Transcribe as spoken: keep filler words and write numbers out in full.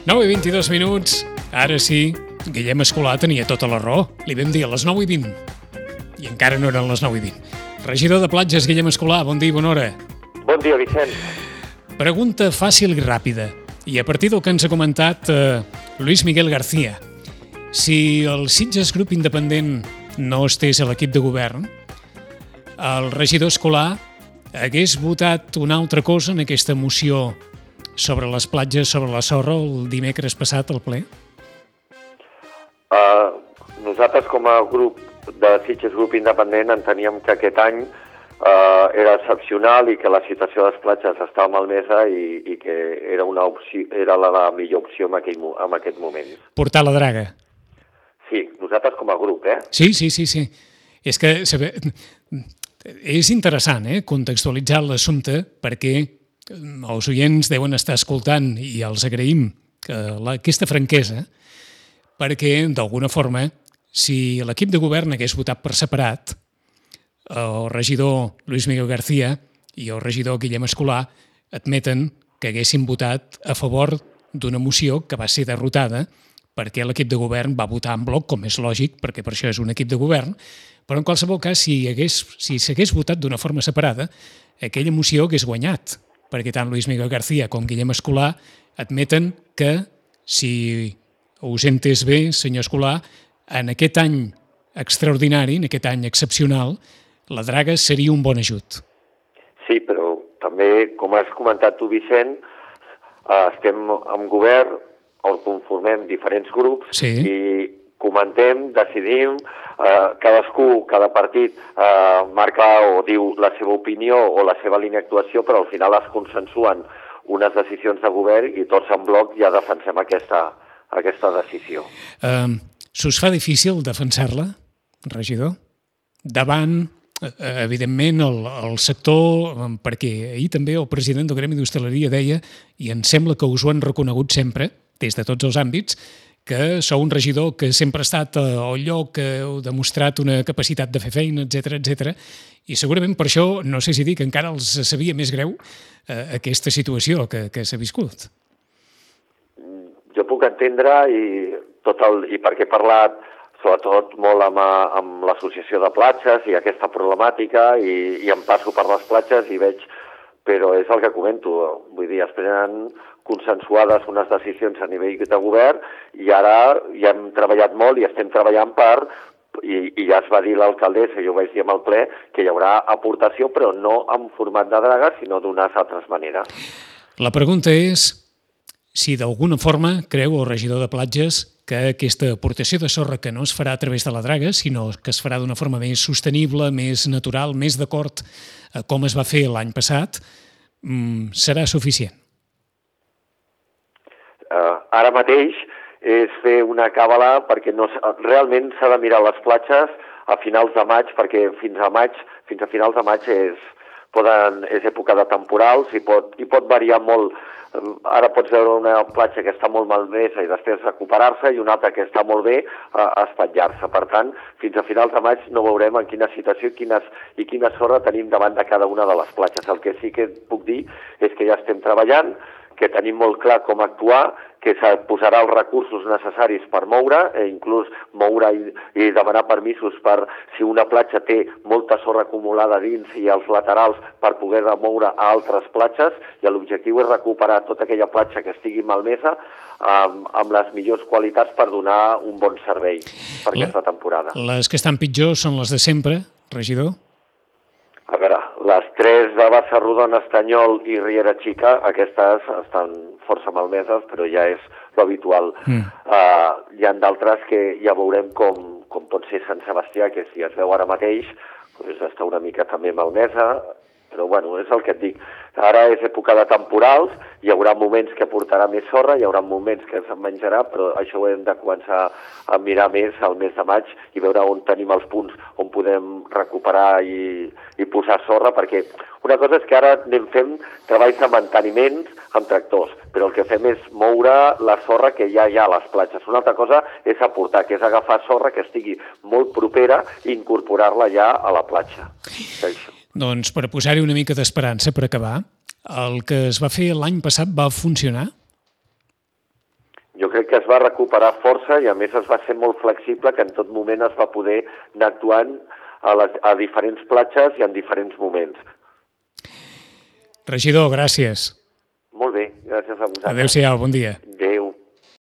nou i vint-i-dos minuts. Ara sí, Guillem Escolà tenia tota la raó. Li vam dir a les nou i vint. I encara no eren les nou i vint. Regidor de Platges, Guillem Escolà, bon dia i bona hora. Bon dia, Vicent. Pregunta fàcil i ràpida. I a partir del que ens ha comentat eh, Luis Miguel García. Si el Sitges Grup Independent no estés a l'equip de govern, el regidor Escolà hagués votat una altra cosa en aquesta moció sobre les platges, sobre la sorra, el dimecres passat al ple? Uh, nosaltres, com a grup de Sitges Grup Independent, enteníem que aquest any uh, era excepcional i que la situació de les platges estava malmesa i, i que era, una opció, era la, la millor opció en, aquell, en aquest moment. Portar la draga. Sí, nosaltres com a grup, eh? Sí, sí, sí, sí. És que saber... és interessant, eh, contextualitzar l'assumpte perquè els oients deuen estar escoltant i els agraïm que la, aquesta franquesa perquè, d'alguna forma, si l'equip de govern hagués votat per separat, el regidor Luis Miguel García i el regidor Guillem Escolà admeten que haguessin votat a favor d'una moció que va ser derrotada perquè l'equip de govern va votar en bloc, com és lògic, perquè per això és un equip de govern, però en qualsevol cas, si hagués, si s'hagués votat d'una forma separada, aquella moció hagués guanyat, perquè tant Luis Miguel García com Guillem Escolà admeten que, si us he entès bé, senyor Escolà, en aquest any extraordinari, en aquest any excepcional, la draga seria un bon ajut. Sí, però també, com has comentat tu, Vicent, estem en govern, on conformem diferents grups sí. i comentem, decidim, eh, cadascú, cada partit eh, marca o diu la seva opinió o la seva línia d'actuació, però al final es consensuen unes decisions de govern i tots en bloc ja defensem aquesta, aquesta decisió. Uh, S'us fa difícil defensar-la, regidor? Davant, evidentment, el, el sector, perquè ahir també el president del Gremi d'Hostaleria deia, i em sembla que us ho han reconegut sempre, des de tots els àmbits, que sou un regidor que sempre ha estat al lloc, que heu demostrat una capacitat de fer feina, etcètera, etcètera, i segurament per això, no sé si dir que encara els sabia més greu eh, aquesta situació que, que s'ha viscut. Jo puc entendre, i, tot el, i perquè he parlat sobretot molt amb, amb l'associació de platges i aquesta problemàtica, i, i em passo per les platges i veig, però és el que comento, vull dir, es prenen consensuades unes decisions a nivell de govern i ara ja hem treballat molt i estem treballant per, i, i ja es va dir l'alcaldessa, jo ho vaig dir amb el ple, que hi haurà aportació, però no en format de draga, sinó d'unes altres maneres. La pregunta és si d'alguna forma creu el regidor de platges que aquesta aportació de sorra que no es farà a través de la draga, sinó que es farà d'una forma més sostenible, més natural, més d'acord a com es va fer l'any passat, serà suficient? Uh, ara mateix és fer una càbala perquè no, realment s'ha de mirar les platges a finals de maig, perquè fins a maig, fins a finals de maig és, poden, és època de temporals i pot, i pot variar molt. Ara pots veure una platja que està molt malmesa i després recuperar-se i una altra que està molt bé a, a espatllar-se. Per tant, fins a finals de maig no veurem en quina situació quines, i quina sorra tenim davant de cada una de les platges. El que sí que puc dir és que ja estem treballant, que tenim molt clar com actuar, que se posarà els recursos necessaris per moure, e inclús moure i, i demanar permisos per si una platja té molta sorra acumulada dins i als laterals per poder moure a altres platges, i l'objectiu és recuperar tota aquella platja que estigui malmesa amb, amb les millors qualitats per donar un bon servei per la, aquesta temporada. Les que estan pitjor són les de sempre, regidor? A veure, les tres de Bassa Rodona, Estanyol i Riera Xica, aquestes estan força malmeses, però ja és l'habitual. Mm. Uh, hi ha d'altres que ja veurem com, com pot ser Sant Sebastià, que si es veu ara mateix, doncs està una mica també malmesa, però bueno, és el que et dic. Ara és època de temporals, hi haurà moments que portarà més sorra, hi haurà moments que se'n menjarà, però això ho hem de començar a mirar més al mes de maig i veure on tenim els punts on podem recuperar i, i posar sorra, perquè una cosa és que ara anem fent treballs de manteniment amb tractors, però el que fem és moure la sorra que ja hi ha a les platges. Una altra cosa és aportar, que és agafar sorra que estigui molt propera i incorporar-la ja a la platja. Això. Doncs per posar-hi una mica d'esperança per acabar, el que es va fer l'any passat va funcionar? crec que es va recuperar força i a més es va ser molt flexible, que en tot moment es va poder anar actuant a, les, a diferents platges i en diferents moments. Regidor, gràcies. Molt bé, gràcies a vosaltres. Adéu-siau, bon dia.